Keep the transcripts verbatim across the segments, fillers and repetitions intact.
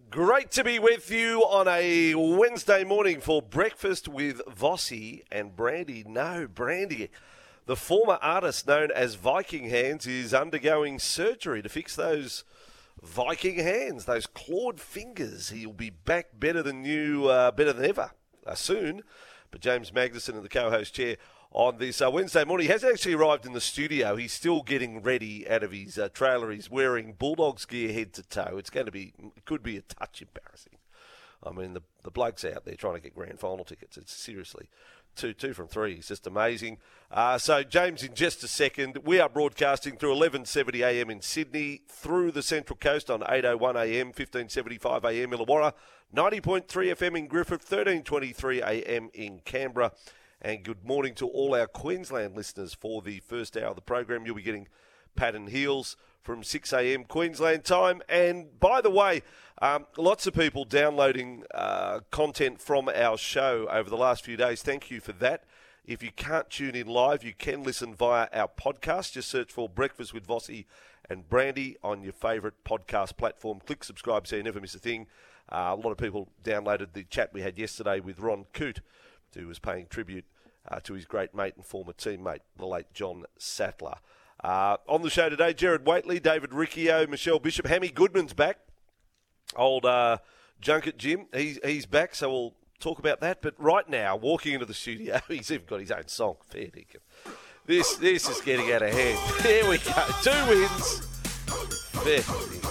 Great to be with you on a Wednesday morning for breakfast with Vossi and Brandy. No, Brandy, the former artist known as Viking Hands, is undergoing surgery to fix those Viking hands, those clawed fingers. He'll be back better than new, uh, better than ever uh, soon. But James Magnuson in the co-host chair on this uh, Wednesday morning. He hasn't actually arrived in the studio. He's still getting ready out of his uh, trailer. He's wearing Bulldogs gear head to toe. It's going to be, it could be a touch embarrassing. I mean, the the bloke's out there trying to get grand final tickets. It's seriously two two from three. It's just amazing. Uh, so, James, in just a second, we are broadcasting through eleven seventy a m in Sydney, through the Central Coast on eight oh one a m, fifteen seventy-five a m Illawarra, ninety point three F M in Griffith, thirteen twenty-three a m in Canberra. And good morning to all our Queensland listeners for the first hour of the program. You'll be getting Pat and Heels from six a m Queensland time. And by the way, um, lots of people downloading uh, content from our show over the last few days. Thank you for that. If you can't tune in live, you can listen via our podcast. Just search for Breakfast with Vossi and Brandy on your favourite podcast platform. Click subscribe so you never miss a thing. Uh, a lot of people downloaded the chat we had yesterday with Ron Coote, who was paying tribute uh, to his great mate and former teammate, the late John Sattler. Uh, on the show today, Jared Waitley, David Riccio, Michelle Bishop. Hammy Goodman's back. Old uh, Junket Jim, he's, he's back, so we'll talk about that. But right now, walking into the studio, he's even got his own song. Fair dinkum. This, this is getting out of hand. Here we go. Two wins. Fair dinkum.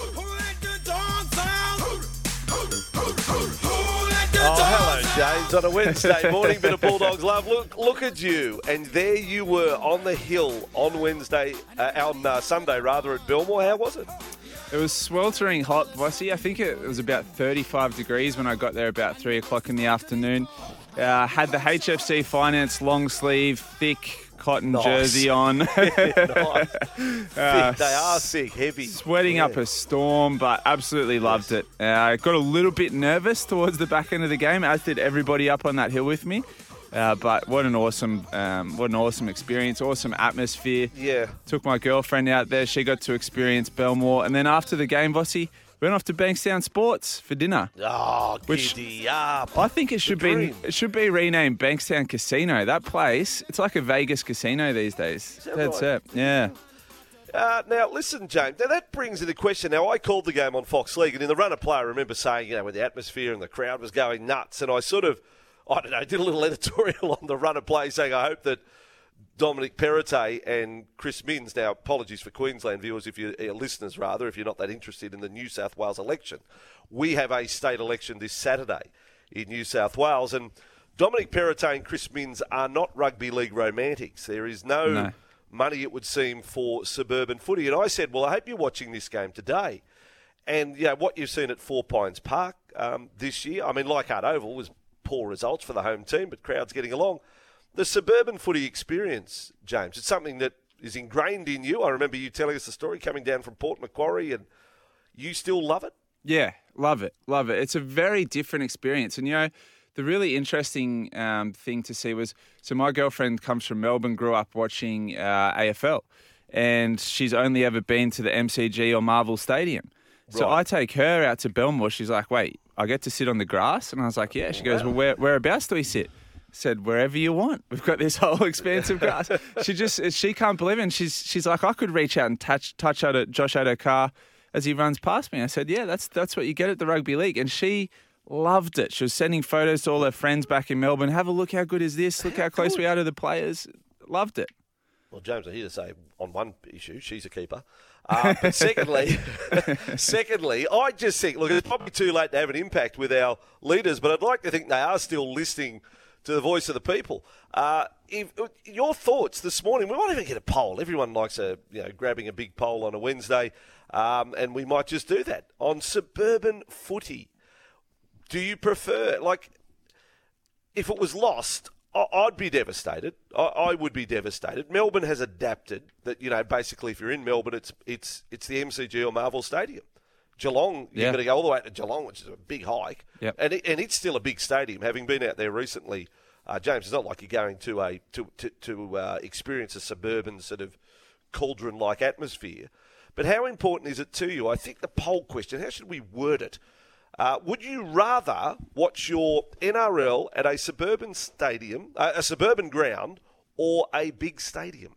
Oh, hello, James. On a Wednesday morning, bit of Bulldogs love. Look, look at you. And there you were on the hill on Wednesday, uh, on uh, Sunday rather, at Belmore. How was it? It was sweltering hot, Vossi. I think it was about thirty-five degrees when I got there about three o'clock in the afternoon. Uh, had the H F C Finance long sleeve, thick cotton nice. jersey on. Nice. uh, they are sick, heavy. Sweating yeah. up a storm, but absolutely yes. loved it. Uh, I got a little bit nervous towards the back end of the game, as did everybody up on that hill with me. Uh, but what an awesome, um, what an awesome experience, awesome atmosphere. Yeah. Took my girlfriend out there. She got to experience Belmore. And then after the game, Vossi, went off to Bankstown Sports for dinner. Oh, which giddy up. I think it should be it should be renamed Bankstown Casino. That place, it's like a Vegas casino these days. Is that That's right? it. Yeah. Uh, now, listen, James, now that brings into question. Now, I called the game on Fox League, and in the run of play, I remember saying, you know, when the atmosphere and the crowd was going nuts, and I sort of, I don't know, did a little editorial on the run of play saying I hope that Dominic Perrottet and Chris Minns, now apologies for Queensland viewers, if you uh, listeners rather, if you're not that interested in the New South Wales election. We have a state election this Saturday in New South Wales, and Dominic Perrottet and Chris Minns are not rugby league romantics. There is no, no money, it would seem, for suburban footy. And I said, well, I hope you're watching this game today. And, you know, what you've seen at Four Pines Park um, this year, I mean, Leichhardt Oval was poor results for the home team, but crowds getting along. The suburban footy experience, James, it's something that is ingrained in you. I remember you telling us the story coming down from Port Macquarie, and you still love it? Yeah, love it, love it. It's a very different experience. And, you know, the really interesting um, thing to see was, so my girlfriend comes from Melbourne, grew up watching uh, A F L, and she's only ever been to the M C G or Marvel Stadium. So right. I take her out to Belmore. She's like, wait, I get to sit on the grass? And I was like, yeah. She goes, well, where, whereabouts do we sit? I said, wherever you want. We've got this whole expanse of grass. She just, she can't believe it. And she's, she's like, I could reach out and touch, touch out at Josh Adokar as he runs past me. I said, yeah, that's, that's what you get at the rugby league. And she loved it. She was sending photos to all her friends back in Melbourne. Have a look, how good is this? Look how, how close good. we are to the players. Loved it. Well, James, I'm here to say on one issue, she's a keeper. Uh, but secondly, secondly, I just think, look, it's probably too late to have an impact with our leaders, but I'd like to think they are still listening to the voice of the people. Uh, if, your thoughts this morning, we might even get a poll. Everyone likes a, you know, grabbing a big poll on a Wednesday, um, and we might just do that. On suburban footy, do you prefer, like, if it was lost, I'd be devastated. I would be devastated. Melbourne has adapted that, you know, basically if you're in Melbourne, it's it's it's the M C G or Marvel Stadium. Geelong, yeah. you've got to go all the way to Geelong, which is a big hike. Yep. And it, and it's still a big stadium. Having been out there recently, uh, James, it's not like you're going to a to to, to uh, experience a suburban sort of cauldron-like atmosphere. But how important is it to you? I think the poll question, how should we word it? Uh, would you rather watch your N R L at a suburban stadium, uh, a suburban ground, or a big stadium?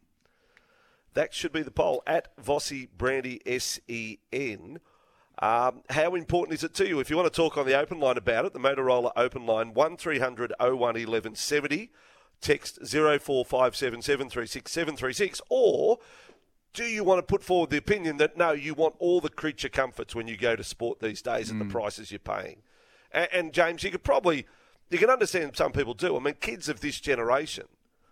That should be the poll at Vossi Brandy S E N. Um, how important is it to you? If you want to talk on the open line about it, the Motorola open line, one three hundred oh one eleven seventy, text oh four five seven seven three six seven three six, or do you want to put forward the opinion that, no, you want all the creature comforts when you go to sport these days at mm. the prices you're paying? And, and, James, you could probably, you can understand some people do. I mean, kids of this generation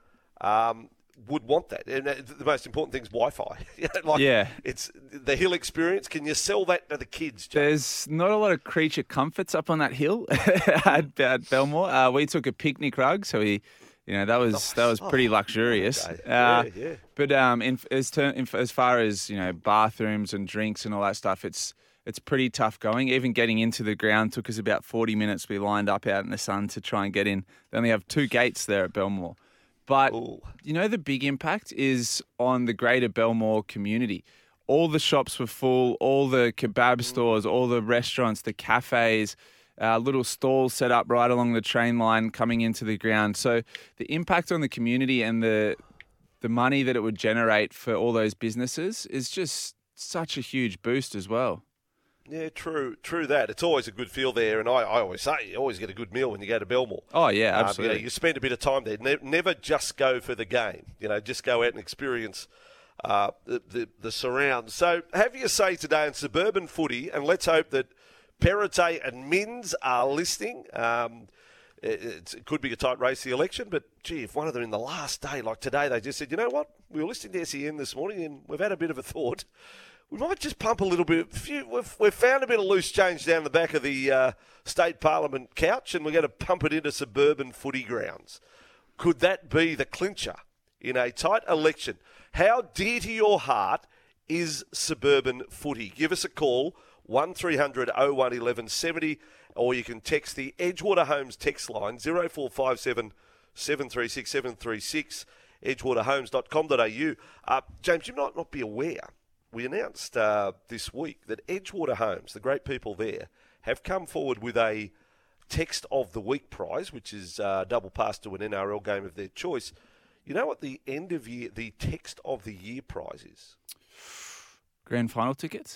um, would want that. And the most important thing is Wi-Fi. You know, like yeah. It's the hill experience. Can you sell that to the kids, James? There's not a lot of creature comforts up on that hill at, at Belmore. Uh, we took a picnic rug, so we... You know, that was nice. that was pretty oh, luxurious. Okay. Uh, yeah, yeah. But um, in, as, ter- in, as far as, you know, bathrooms and drinks and all that stuff, it's it's pretty tough going. Even getting into the ground took us about forty minutes. We lined up out in the sun to try and get in. They only have two gates there at Belmore. But, Ooh. you know, the big impact is on the greater Belmore community. All the shops were full, all the kebab mm. stores, all the restaurants, the cafes, Uh, little stalls set up right along the train line coming into the ground. So the impact on the community and the the money that it would generate for all those businesses is just such a huge boost as well. Yeah, true, true that. It's always a good feel there, and I, I always say you always get a good meal when you go to Belmore. Oh, yeah, absolutely. Um, you know, you spend a bit of time there. Ne- never just go for the game. You know, just go out and experience uh, the, the, the surrounds. So have your say today in suburban footy, and let's hope that Perrottet and Mins are listening. Um, it, it could be a tight race, the election, but, gee, if one of them in the last day, like today, they just said, you know what, we were listening to S E N this morning and we've had a bit of a thought. We might just pump a little bit. Few, we've, we've found a bit of loose change down the back of the uh, State Parliament couch, and we're going to pump it into suburban footy grounds. Could that be the clincher in a tight election? How dear to your heart is suburban footy? Give us a call, one three hundred oh one eleven seventy, or you can text the Edgewater Homes text line, oh four five seven seven three six seven three six, edgewater homes dot com dot a u. Uh, James, you might not be aware, we announced uh, this week that Edgewater Homes, the great people there, have come forward with a Text of the Week prize, which is uh, double pass to an N R L game of their choice. You know what the end of year, the Text of the Year prize is? Grand final tickets?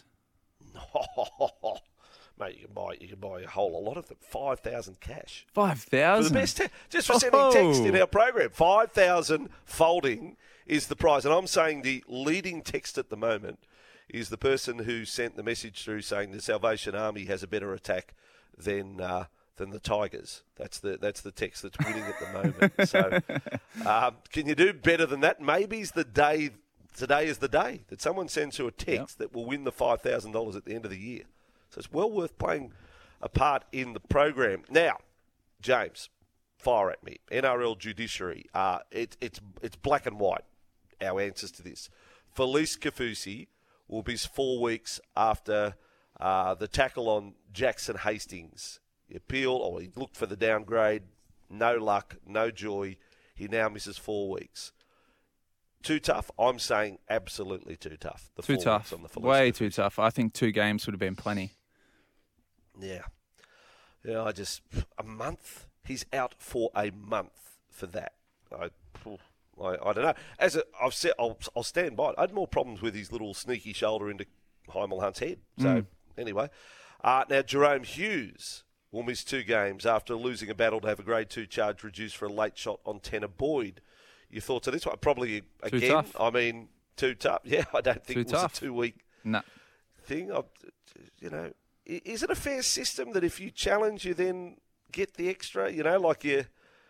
Oh, mate, you can buy you can buy a whole lot of them. Five thousand cash. Five thousand. For the best te- just for sending oh. text in our program. Five thousand folding is the prize, and I'm saying the leading text at the moment is the person who sent the message through saying the Salvation Army has a better attack than uh, than the Tigers. That's the that's the text that's winning at the moment. So, um, can you do better than that? Maybe's the day. Today is the day that someone sends you a text yep. that will win the five thousand dollars at the end of the year. So it's well worth playing a part in the program. Now, James, fire at me. N R L judiciary. Uh, it, it's it's black and white, our answers to this. Felice Kaufusi will be four weeks after uh, the tackle on Jackson Hastings. He appealed, or he looked for the downgrade. No luck, no joy. He now misses four weeks. Too tough? I'm saying absolutely too tough. The too tough. On the Way too tough. I think two games would have been plenty. Yeah. Yeah, I just... A month? He's out for a month for that. I I, I don't know. As a, I've said, I'll, I'll stand by it. I had more problems with his little sneaky shoulder into Heimel Hunt's head. So, mm. anyway. Uh, now, Jerome Hughes will miss two games after losing a battle to have a grade two charge reduced for a late shot on Tanner Boyd. Your thoughts on this one? Probably, again, too tough. I mean, too tough. Yeah, I don't think too it was tough. a two-week no. thing. I, you know, is it a fair system that if you challenge, you then get the extra? You know, like you,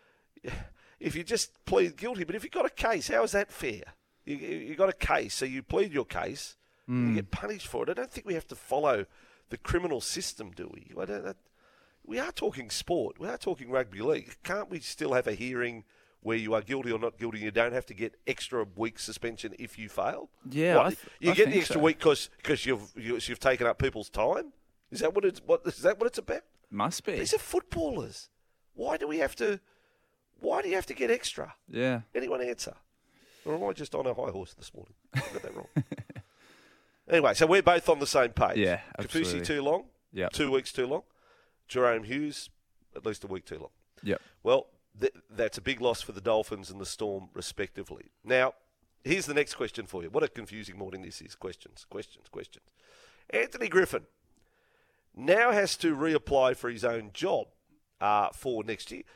if you just plead guilty. But if you've got a case, how is that fair? You you got a case, so you plead your case, mm. and you get punished for it. I don't think we have to follow the criminal system, do we? I don't, that, we are talking sport. We are talking rugby league. Can't we still have a hearing where you are guilty or not guilty? You don't have to get extra week suspension if you fail. Yeah, what, I th- you I get think the extra so. week because because you've you, you've taken up people's time. Is that what it's what is that what it's about? Must be. These are footballers. Why do we have to? Why do you have to get extra? Yeah. Anyone answer? Or am I just on a high horse this morning? I got that wrong. Anyway, so we're both on the same page. Yeah, absolutely. Kaufusi too long. Yeah. Two weeks too long. Jerome Hughes, at least a week too long. Yep. Well, th- that's a big loss for the Dolphins and the Storm, respectively. Now, here's the next question for you. What a confusing morning this is. Questions, questions, questions. Anthony Griffin now has to reapply for his own job uh, for next year.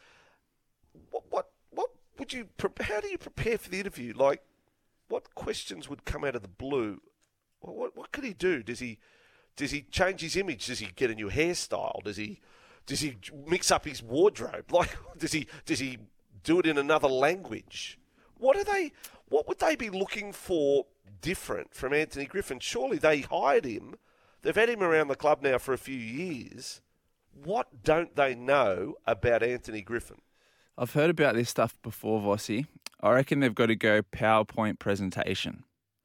What, what, what would you? Pre- how do you prepare for the interview? Like, what questions would come out of the blue? What, what, what could he do? Does he, does he change his image? Does he get a new hairstyle? Does he, does he mix up his wardrobe? Like, does he, does he do it in another language? What are they? What would they be looking for different from Anthony Griffin? Surely they hired him. They've had him around the club now for a few years. What don't they know about Anthony Griffin? I've heard about this stuff before, Vossi. I reckon they've got to go PowerPoint presentation.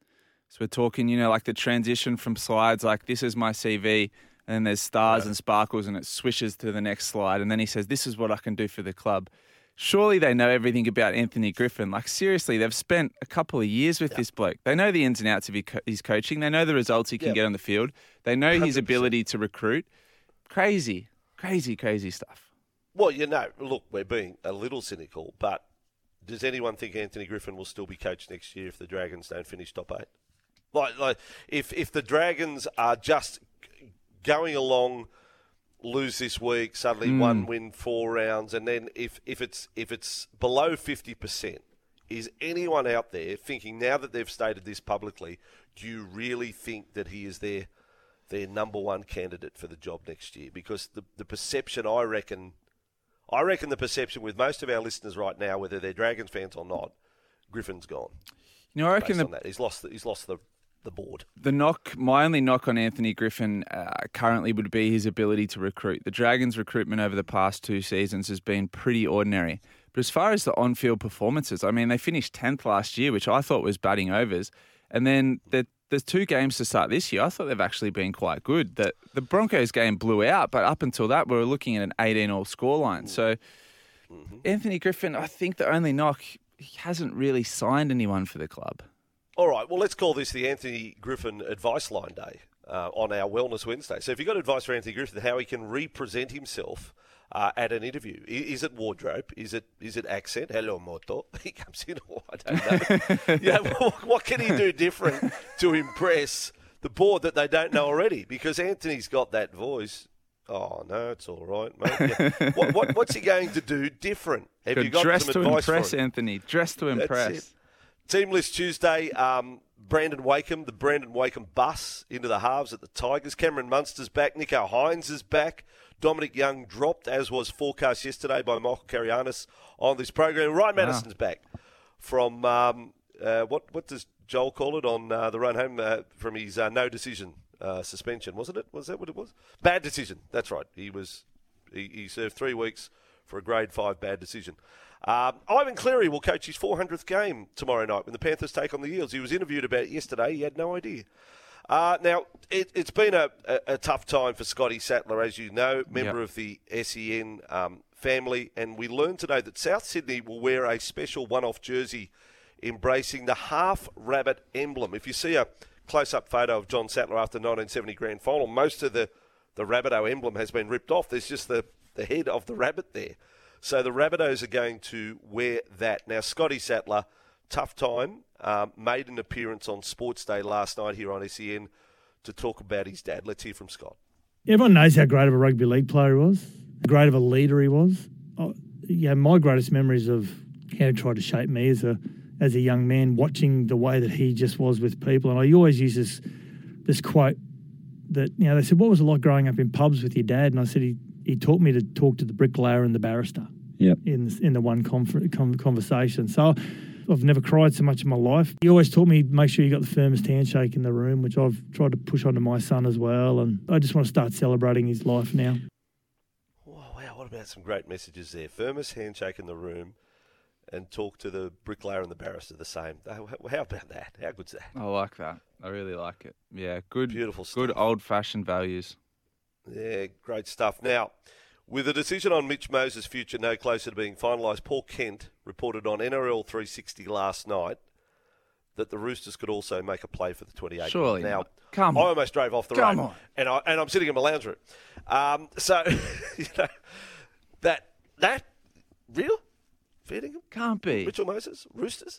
So we're talking, you know, like the transition from slides like this is my C V, and then there's stars right. and sparkles and it swishes to the next slide. And then he says, this is what I can do for the club. Surely they know everything about Anthony Griffin. Like, seriously, they've spent a couple of years with yep. this bloke. They know the ins and outs of his coaching. They know the results he can yep. get on the field. They know one hundred percent his ability to recruit. Crazy, crazy, crazy stuff. Well, you know, look, we're being a little cynical, but does anyone think Anthony Griffin will still be coached next year if the Dragons don't finish top eight? Like, like if if the Dragons are just going along, lose this week, suddenly mm. one win, four rounds, and then if, if it's if it's below fifty percent, is anyone out there thinking, now that they've stated this publicly, do you really think that he is their their number one candidate for the job next year? Because the the perception, I reckon, I reckon the perception with most of our listeners right now, whether they're Dragons fans or not, Griffin's gone. You know, I reckon the, that. he's lost the, he's lost the the board. The knock, my only knock on Anthony Griffin uh, currently would be his ability to recruit. The Dragons' recruitment over the past two seasons has been pretty ordinary. But as far as the on-field performances, I mean, they finished tenth last year, which I thought was batting overs. And then the, there's two games to start this year. I thought they've actually been quite good. The, the Broncos game blew out, but up until that, we were looking at an eighteen-all scoreline. So mm-hmm. Anthony Griffin, I think the only knock, he hasn't really signed anyone for the club. All right, well, let's call this the Anthony Griffin Advice Line Day uh, on our Wellness Wednesday. So if you've got advice for Anthony Griffin, how he can represent himself uh, at an interview. Is it wardrobe? Is it is it accent? Hello, Moto. He comes in, oh, I don't know. yeah, what, what can he do different to impress the board that they don't know already? Because Anthony's got that voice. Oh, no, it's all right, mate. Yeah. what, what, what's he going to do different? Have Good. you got Dress some to advice impress, for him? Anthony. Dress to impress. That's it. Team list Tuesday, um, Brandon Wakeham, the Brandon Wakeham bus into the halves at the Tigers. Cameron Munster's back. Nico Hines is back. Dominic Young dropped, as was forecast yesterday by Michael Karianis on this program. Ryan Madison's wow. back from, um, uh, what what does Joel call it on uh, the run home uh, from his uh, no decision uh, suspension, wasn't it? Was that what it was? Bad decision. That's right. He was he, he served three weeks for a grade five bad decision. Um, Ivan Cleary will coach his four hundredth game tomorrow night when the Panthers take on the Eels. He was interviewed about it yesterday. He had no idea. Uh, now, it, it's been a, a, a tough time for Scotty Sattler, as you know, member yep. of the S E N um, family. And we learned today that South Sydney will wear a special one-off jersey embracing the half-rabbit emblem. If you see a close-up photo of John Sattler after the nineteen seventy grand final, most of the, the Rabbitoh emblem has been ripped off. There's just the, the head of the rabbit there. So the Rabbitohs are going to wear that. Now, Scotty Sattler, tough time, um, made an appearance on Sports Day last night here on S E N to talk about his dad. Let's hear from Scott. Everyone knows how great of a rugby league player he was, how great of a leader he was. Oh, yeah, my greatest memories of how he tried to shape me as a as a young man, watching the way that he just was with people. And I always use this this quote that, you know, they said, what was it like growing up in pubs with your dad? And I said, he he taught me to talk to the bricklayer and the barrister. Yep. In in the one conf- con- conversation. So I've never cried so much in my life. He always taught me, make sure you got the firmest handshake in the room, which I've tried to push onto my son as well. And I just want to start celebrating his life now. Oh, wow, what about some great messages there? Firmest handshake in the room and talk to the bricklayer and the barrister the same. How about that? How good's that? I like that. I really like it. Yeah, good, beautiful stuff. Good old-fashioned values. Yeah, great stuff. Now, with a decision on Mitch Moses' future no closer to being finalised, Paul Kent reported on N R L three sixty last night that the Roosters could also make a play for the twenty-eight. Surely now, not. Come I on. almost drove off the Come road, on. and, I, and I'm sitting in my lounge room. Um, so, you know, that, that, real? Feeding Can't be. Mitchell Moses? Roosters?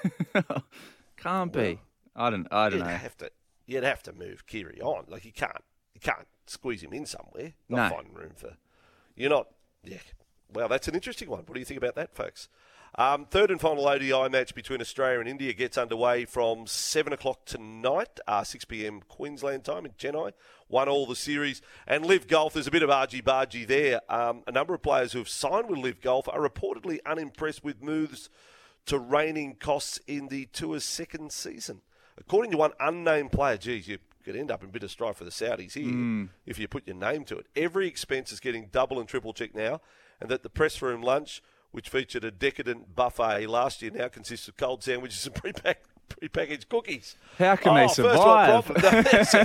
Can't be. I don't. I don't you'd know. Have to, you'd have to move Kiri on. Like, you can't, you can't squeeze him in somewhere. No. Not finding room for. You're not. Yeah. Well, that's an interesting one. What do you think about that, folks? Um, third and final O D I match between Australia and India gets underway from seven o'clock tonight, uh, six p.m. Queensland time in Chennai. Won all the series. And Liv Golf, there's a bit of argy-bargy there. Um, a number of players who have signed with Liv Golf are reportedly unimpressed with moves to reining costs in the tour's second season. According to one unnamed player, geez, you could end up in a bit of strife for the Saudis here mm. if you put your name to it. Every expense is getting double and triple checked now, and that the press room lunch, which featured a decadent buffet last year, now consists of cold sandwiches and pre-packed, pre-packaged cookies. How can oh, they survive? First world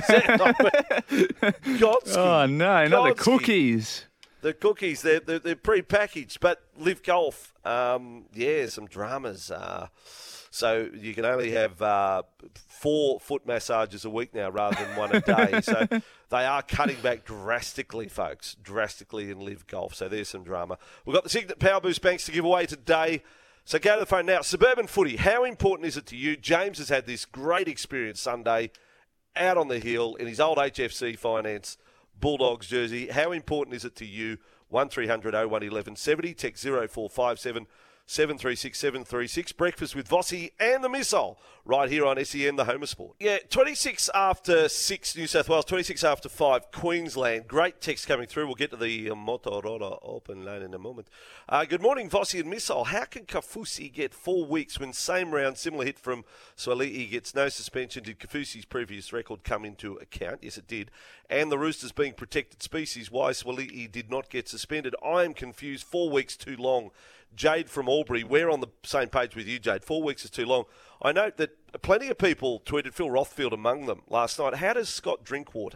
problem. Godsky, oh, no, not the cookies. The cookies, they're, they're, they're pre-packaged, but Liv Golf, um, yeah, some dramas. Uh, so you can only have uh, four foot massages a week now rather than one a day. So they are cutting back drastically, folks, drastically in Liv Golf. So there's some drama. We've got the Signet Power Boost Banks to give away today. So go to the phone now. Suburban footy, how important is it to you? James has had this great experience Sunday out on the hill in his old H F C Finance Bulldogs jersey. How important is it to you? one three hundred oh one eleven seventy, text zero four five seven seven three six seven three six. Breakfast with Vossi and the Missile right here on S E N, the home of sport. Yeah, twenty-six after six New South Wales, twenty-six after five Queensland. Great text coming through. We'll get to the uh, Motorola open line in a moment. Uh, good morning, Vossi and Missile. How can Kaufusi get four weeks when same round, similar hit from Swali'i gets no suspension? Did Kaufusi's previous record come into account? Yes, it did. And the Roosters being protected species, why Swali'i did not get suspended? I am confused. Four weeks too long. Jade from Albury, we're on the same page with you, Jade. Four weeks is too long. I note that plenty of people tweeted, Phil Rothfield among them, last night. How does Scott Drinkwater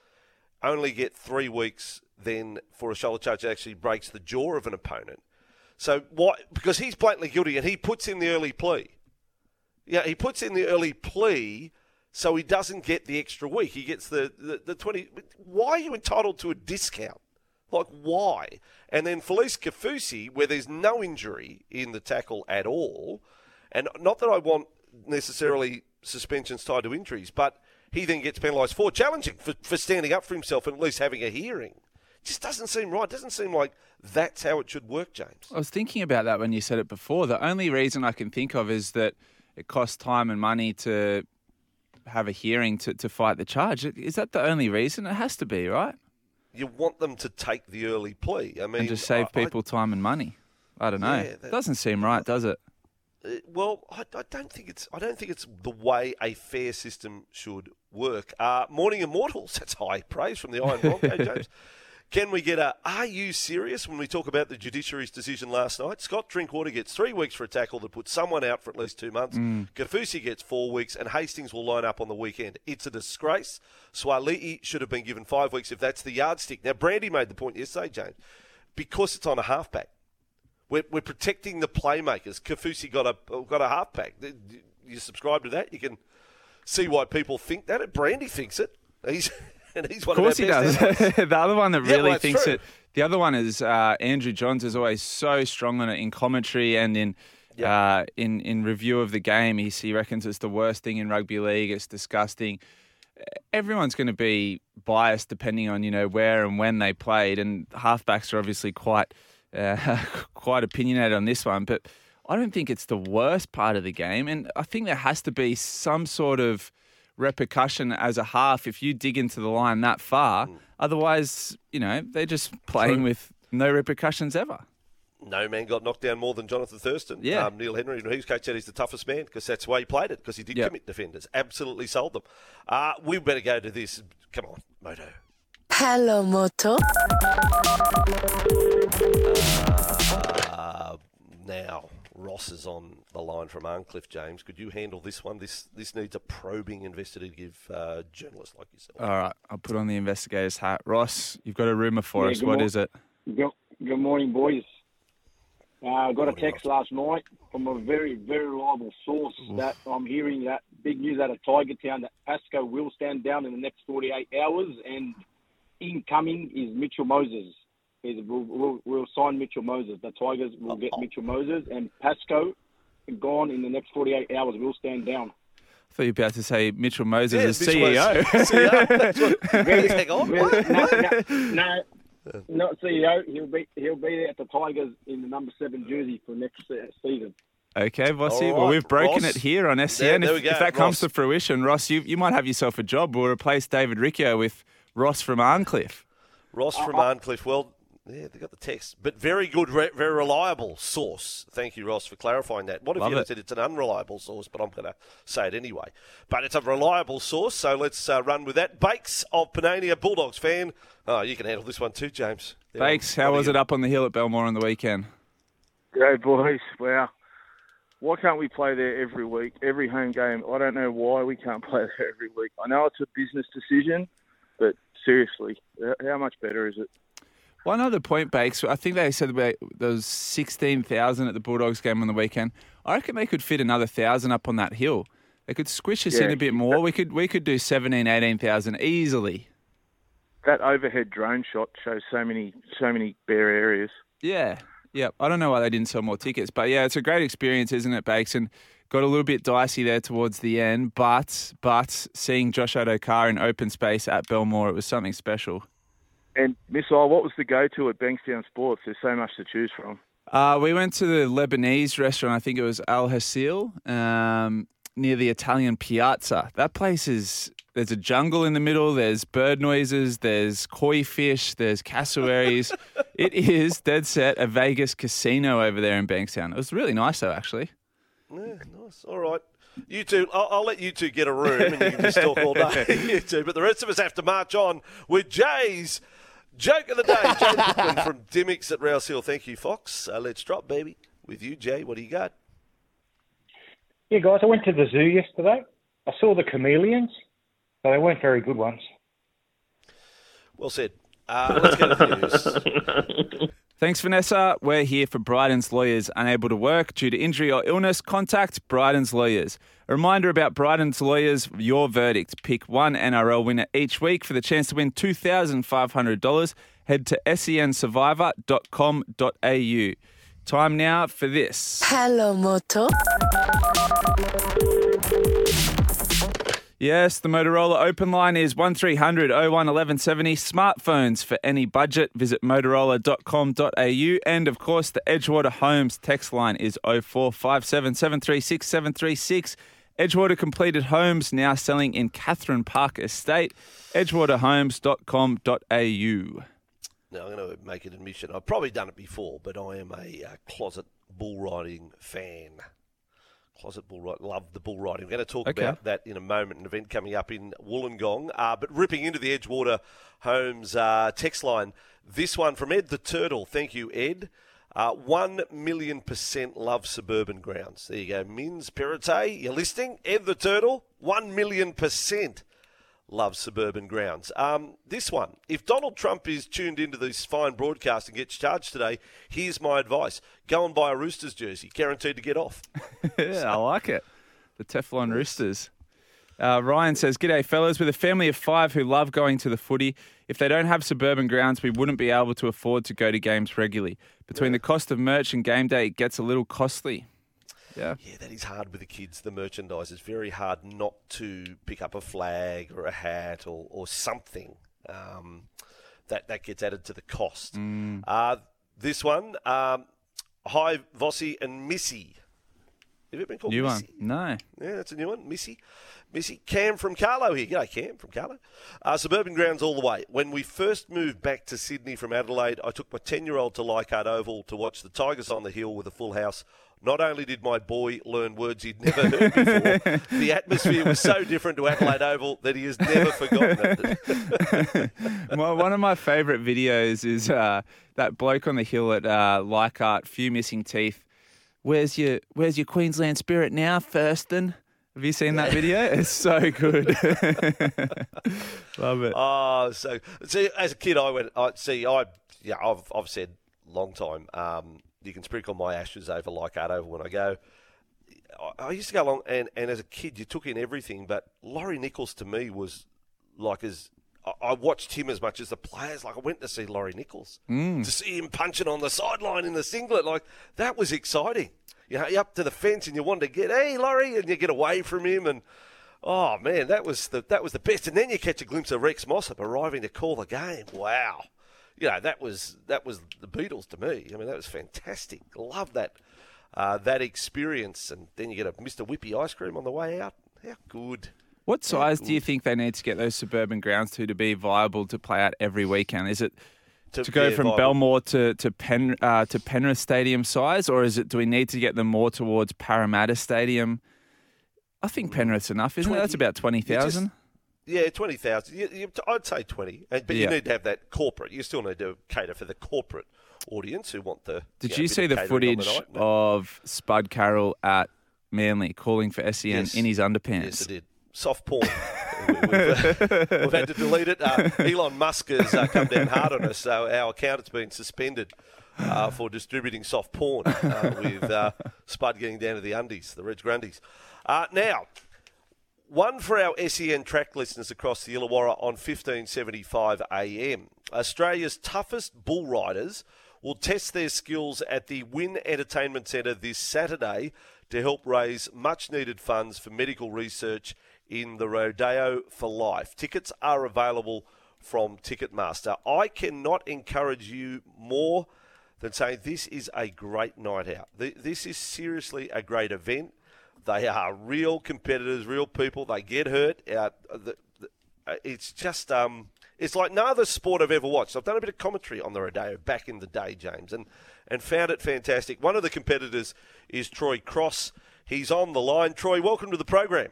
only get three weeks then for a shoulder charge that actually breaks the jaw of an opponent? So why? Because he's blatantly guilty and he puts in the early plea. Yeah, he puts in the early plea so he doesn't get the extra week. He gets the, the, the twenty. Why are you entitled to a discount? Like, why? And then Felice Kaufusi, where there's no injury in the tackle at all, and not that I want necessarily suspensions tied to injuries, but he then gets penalised for challenging, for, for standing up for himself and at least having a hearing. It just doesn't seem right. It doesn't seem like that's how it should work, James. I was thinking about that when you said it before. The only reason I can think of is that it costs time and money to have a hearing to, to fight the charge. Is that the only reason? It has to be, right? You want them to take the early plea. I mean, and just save I, people I, time and money. I don't know. Yeah, that, doesn't seem right, does it? Uh, well, I, I don't think it's. I don't think it's the way a fair system should work. Uh, Morning Immortals. That's high praise from the Iron Bronco, James. Can we get a, are you serious when we talk about the judiciary's decision last night? Scott Drinkwater gets three weeks for a tackle that puts someone out for at least two months. Mm. Kaufusi gets four weeks and Hastings will line up on the weekend. It's a disgrace. Swali'i should have been given five weeks if that's the yardstick. Now, Brandy made the point yesterday, James, because it's on a halfback. We're, we're protecting the playmakers. Kaufusi got a, got a halfback. You subscribe to that? You can see why people think that. Brandy thinks it. He's... And he's one of course of he does. The other one that really yeah, well, thinks true. it. The other one is uh, Andrew Johns is always so strong on it in commentary and in yep. uh, in in review of the game. He he reckons it's the worst thing in rugby league. It's disgusting. Everyone's going to be biased depending on you know where and when they played, and halfbacks are obviously quite uh, quite opinionated on this one. But I don't think it's the worst part of the game, and I think there has to be some sort of repercussion as a half if you dig into the line that far. Mm. Otherwise, you know, they're just playing True. with no repercussions ever. No man got knocked down more than Jonathan Thurston. Yeah. Um, Neil Henry, whose coach said he's the toughest man because that's the way he played it, because he did yep. commit defenders. Absolutely sold them. Uh, we better go to this. Come on, Moto. Hello, Moto. Uh, now, Ross is on the line from Arncliffe, James. Could you handle this one? This this needs a probing investigative uh, journalist like yourself. All right, I'll put on the investigator's hat. Ross, you've got a rumour for yeah, us. What mo- is it? Good, good morning, boys. Uh, I got a text last night from a very, very reliable source Oof. that I'm hearing that big news out of Tiger Town that Pascoe will stand down in the next forty-eight hours, and incoming is Mitchell Moses. Is we'll, we'll, we'll sign Mitchell Moses. The Tigers will get Mitchell Moses, and Pascoe gone in the next forty-eight hours. We'll stand down. I thought you were about to say Mitchell Moses Yeah, is Mitchell C E O. Moses, C E O. That's what- Hang on. Well, What? no, no, no, not C E O. He'll be he'll be there at the Tigers in the number seven jersey for next uh, season. Okay, Vossi. All Well, right, we've broken Ross. it here on S C There- N. there if, we go, if that comes Ross. to fruition, Ross, you, you might have yourself a job. We'll replace David Riccio with Ross from Arncliffe. Ross from Arncliffe. Well, yeah, they got the text. But very good, re- very reliable source. Thank you, Ross, for clarifying that. What if Love you it. said it's an unreliable source, but I'm going to say it anyway. But it's a reliable source, so let's uh, run with that. Bakes of Panania, Bulldogs fan. Oh, you can handle this one too, James. Yeah, Bakes, how was it up on the hill at Belmore on the weekend? G'day, boys. Wow. Why can't we play there every week, every home game? I don't know why we can't play there every week. I know it's a business decision, but seriously, how much better is it? One other point, Bakes. I think they said about there was sixteen thousand at the Bulldogs game on the weekend. I reckon they could fit another one thousand up on that hill. They could squish us Yeah. in a bit more. We could we could do seventeen, eighteen thousand easily. That overhead drone shot shows so many, so many bare areas. Yeah. Yeah. I don't know why they didn't sell more tickets. But, yeah, it's a great experience, isn't it, Bakes? And got a little bit dicey there towards the end. But, but seeing Josh Adokar in open space at Belmore, it was something special. And Missile, what was the go-to at Bankstown Sports? There's so much to choose from. Uh, we went to the Lebanese restaurant. I think it was Al Hasil, um, near the Italian Piazza. That place is, there's a jungle in the middle. There's bird noises. There's koi fish. There's cassowaries. It is, dead set, a Vegas casino over there in Bankstown. It was really nice, though, actually. Yeah, nice. All right. You two, I'll, I'll let you two get a room and you can just talk all day. You two, but the rest of us have to march on with Jay's Joke of the Day. Jay Bookman from Dimmicks at Rouse Hill. Thank you, Fox. Uh, let's drop, baby. With you, Jay. What do you got? Yeah, guys, I went to the zoo yesterday. I saw the chameleons, but they weren't very good ones. Well said. Uh, let's get to the news. Thanks, Vanessa. We're here for Bryden's Lawyers. Unable to work due to injury or illness, contact Bryden's Lawyers. A reminder about Bryden's Lawyers, your verdict. Pick one N R L winner each week for the chance to win two thousand five hundred dollars. Head to sen survivor dot com dot a u. Time now for this. Hello, Moto. Yes, the Motorola open line is one three hundred oh one eleven seventy. Smartphones for any budget. Visit motorola dot com dot a u. And, of course, the Edgewater Homes text line is oh four five seven, seven three six, seven three six. Edgewater Completed Homes now selling in Catherine Park Estate. edgewater homes dot com dot a u. Now, I'm going to make an admission. I've probably done it before, but I am a uh, closet bull riding fan. Closet bull riding. Love the bull riding. We're going to talk Okay. about that in a moment, an event coming up in Wollongong. Uh, but ripping into the Edgewater Homes uh, text line, this one from Ed the Turtle. Thank you, Ed. Uh, one million percent love suburban grounds. There you go. Mins Perrottet, you're listening? Ed the Turtle, one million percent love suburban grounds. Um, this one, if Donald Trump is tuned into this fine broadcast and gets charged today, here's my advice. Go and buy a Roosters jersey, guaranteed to get off. Yeah, I like it. The Teflon Roosters. Uh, Ryan says, G'day, fellas. With a family of five who love going to the footy, if they don't have suburban grounds, we wouldn't be able to afford to go to games regularly. Between the cost of merch and game day, it gets a little costly. Yeah. Yeah, that is hard with the kids, the merchandise. It's very hard not to pick up a flag or a hat or, or something um, that, that gets added to the cost. Mm. Uh, this one, um, hi, Vossi and Missy. Have you been called New one. Missy? No. Yeah, that's a new one. Missy. Missy. Cam from Carlo here. G'day, Cam from Carlo. Uh, suburban grounds all the way. When we first moved back to Sydney from Adelaide, I took my ten-year-old to Leichhardt Oval to watch the Tigers on the Hill with a full house. Not only did my boy learn words he'd never heard before, the atmosphere was so different to Adelaide Oval that he has never forgotten it. My, one of my favourite videos is uh, that bloke on the hill at uh, Leichhardt, few missing teeth. Where's your Where's your Queensland spirit now, Thurston? Have you seen that video? It's so good. Love it. Oh, so see, as a kid, I went. I see. I yeah, I've I've said long time. Um, you can sprinkle my ashes over Leichhardt Oval when I go. I, I used to go along, and, and as a kid, you took in everything. But Laurie Nichols to me was like as I, I watched him as much as the players. Like I went to see Laurie Nichols Mm. to see him punching on the sideline in the singlet. Like that was exciting. You know, you're up to the fence and you want to get, hey, Laurie, and you get away from him and. Oh man, that was the that was the best. And then you catch a glimpse of Rex Mossop arriving to call the game. Wow, you know that was that was the Beatles to me. I mean that was fantastic. Love that uh, that experience. And then you get a Mister Whippy ice cream on the way out. How good. What size How do you good. think they need to get those suburban grounds to to be viable to play out every weekend? Is it To, to go yeah, from viable. Belmore to to Pen uh, to Penrith Stadium size, or is it do we need to get them more towards Parramatta Stadium? I think Penrith's enough, isn't it? That's about twenty thousand. Yeah, twenty thousand. You, you, I'd say twenty, and- but you Yeah. need to have that corporate. You still need to cater for the corporate audience who want the. Did know, you bit see of the catering on footage night. No. of Spud Carroll at Manly calling for S E N Yes. in his underpants? Yes, I did. Soft porn. we, we've, uh, we've had to delete it. Uh, Elon Musk has uh, come down hard on us, so our account has been suspended uh, for distributing soft porn uh, with uh, Spud getting down to the undies, the Reg Grundies. Uh, now, one for our S E N track listeners across the Illawarra on fifteen seventy-five A M. Australia's toughest bull riders will test their skills at the Wynn Entertainment Centre this Saturday to help raise much-needed funds for medical research in the Rodeo for Life. Tickets are available from Ticketmaster. I cannot encourage you more than saying this is a great night out. Th- This is seriously a great event. They are real competitors, real people. They get hurt. Uh, the, the, uh, it's just, um, it's like no other sport I've ever watched. I've done a bit of commentary on the Rodeo back in the day, James, and, and found it fantastic. One of the competitors is Troy Cross. He's on the line. Troy, welcome to the program.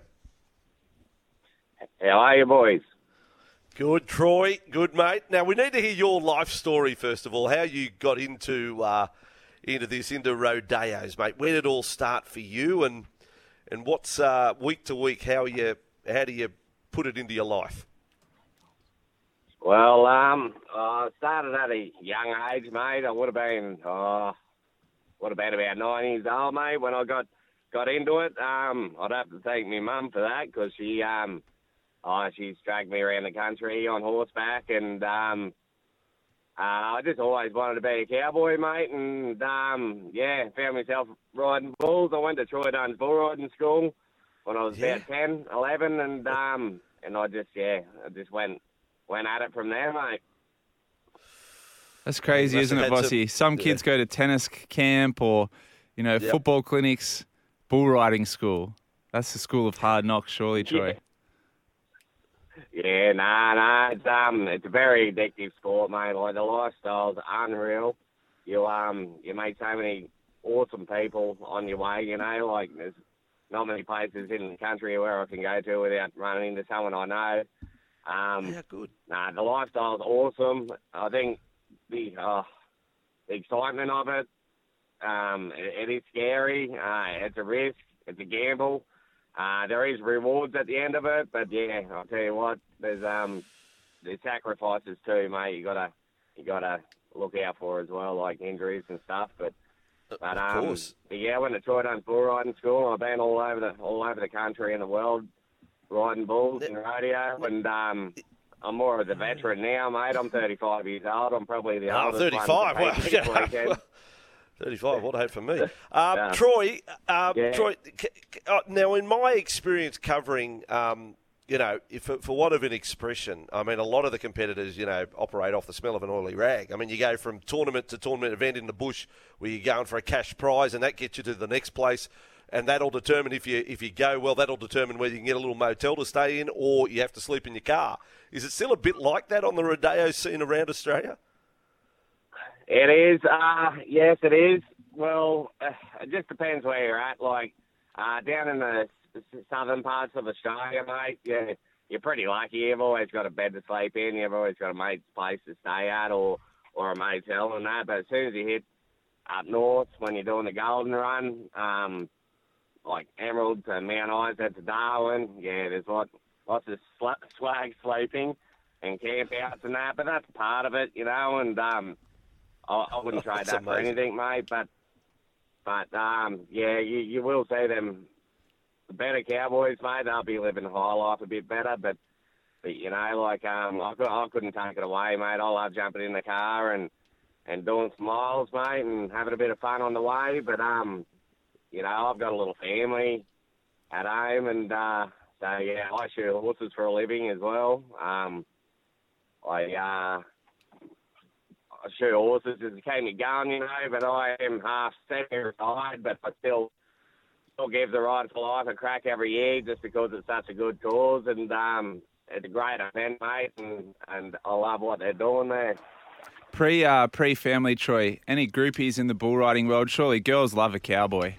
How are you, boys? Good, Troy. Good, mate. Now, we need to hear your life story, first of all, how you got into uh, into this, into rodeos, mate. Where did it all start for you, and and what's uh, week to week, how you how do you put it into your life? Well, um, I started at a young age, mate. I would have been, oh, would have been about nine years old, mate, when I got got into it. Um, I'd have to thank my mum for that because she, um, oh, she's dragged me around the country on horseback, and um, uh, I just always wanted to be a cowboy, mate. And um, yeah, found myself riding bulls. I went to Troy Dunn's bull riding school when I was Yeah. about ten, eleven, and um, and I just yeah, I just went. Went at it from there, mate. That's crazy, Must isn't have it, had Bossy? some- Some kids go to tennis camp or, you know, Yep. football clinics, bull riding school. That's the school of hard knocks, surely, Troy. Yeah, nah, nah. It's um, it's a very addictive sport, mate. Like the lifestyle's unreal. You um, you meet so many awesome people on your way. You know, like there's not many places in the country where I can go to without running into someone I know. Um, Yeah, good. Nah, the lifestyle's awesome. I think the uh, the excitement of it, um, it, it is scary. Uh, it's a risk. It's a gamble. Uh, there is rewards at the end of it, but yeah, I'll tell you what, there's um, there's sacrifices too, mate. You gotta you gotta look out for as well, like injuries and stuff. But but Of um, course. but yeah, I went to Troy Dunn's bull riding school. I've been all over the all over the country and the world. Riding bulls and rodeo, and um, I'm more of the veteran now, mate. I'm thirty-five years old. I'm probably the Oh, oldest thirty-five. one Wow. to compete this weekend. thirty-five, what a hope for me. Um, Yeah. Troy, uh, Yeah. Troy c- c- uh, now in my experience covering, um, you know, if, for, for want of an expression, I mean, a lot of the competitors, you know, operate off the smell of an oily rag. I mean, you go from tournament to tournament event in the bush where you're going for a cash prize and that gets you to the next place. And that'll determine if you if you go well. That'll determine whether you can get a little motel to stay in, or you have to sleep in your car. Is it still a bit like that on the rodeo scene around Australia? It is. Uh, yes, it is. Well, uh, it just depends where you're at. Like uh, down in the s- southern parts of Australia, mate, yeah, you're pretty lucky. You've always got a bed to sleep in. You've always got a mate's place to stay at, or or a motel and that. But as soon as you hit up north, when you're doing the Golden Run, um, like Emerald to Mount Isa to Darwin, yeah, there's lots, lots of sl- swag sleeping and camp outs and that, but that's part of it, you know, and um, I, I wouldn't trade That's that for amazing. anything, mate, but, but um, yeah, you, you will see them, the better cowboys, mate, they'll be living the high life a bit better, but but you know, like um, I, could, I couldn't take it away, mate. I love jumping in the car and, and doing some miles, mate, and having a bit of fun on the way. But um, you know, I've got a little family at home, and uh, so yeah, I shoot horses for a living as well. Um, I uh, I shoot horses just to keep me going, you know. But I am half semi-retired, but I still. Still give the Ride for Life a crack every year just because it's such a good cause, and um, it's a great event, mate, and, and I love what they're doing there. Pre uh, pre family, Troy. Any groupies in the bull riding world? Surely girls love a cowboy.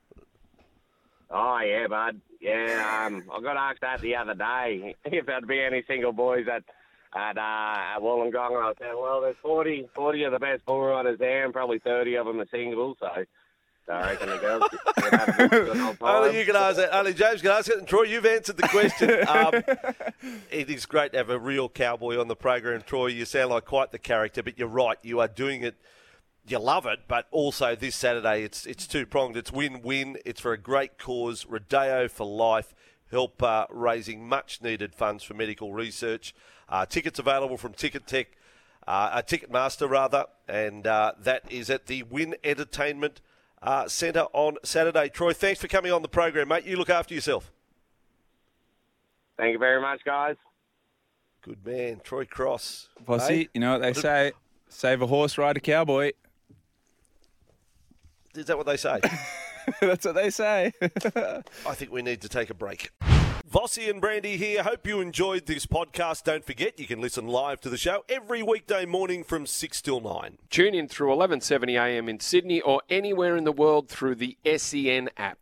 Oh yeah, bud. Yeah, um, I got asked that the other day if there'd be any single boys at at, uh, at Wollongong, and I said, well, there's forty, forty of the best bull riders there, and probably thirty of them are singles, so. I reckon the girls can have a good old time. Only you can ask that. Only James can ask it. And Troy, you've answered the question. Um, it is great to have a real cowboy on the program, Troy. You sound like quite the character, but you're right. You are doing it. You love it, but also this Saturday, it's it's two-pronged. It's win-win. It's for a great cause. Rodeo for Life. Help uh, raising much-needed funds for medical research. Uh, tickets available from Ticket Tech, uh, uh, Ticketmaster, rather, and uh, that is at the Win Entertainment Uh, Centre on Saturday. Troy, thanks for coming on the program, mate. You look after yourself. Thank you very much, guys. Good man, Troy Cross. Bossy, hey? you know what they what say, save a horse, ride a cowboy. Is that what they say? That's what they say. I think we need to take a break. Vossi and Brandy here. Hope you enjoyed this podcast. Don't forget, you can listen live to the show every weekday morning from six till nine. Tune in through eleven seventy a m in Sydney or anywhere in the world through the S E N app.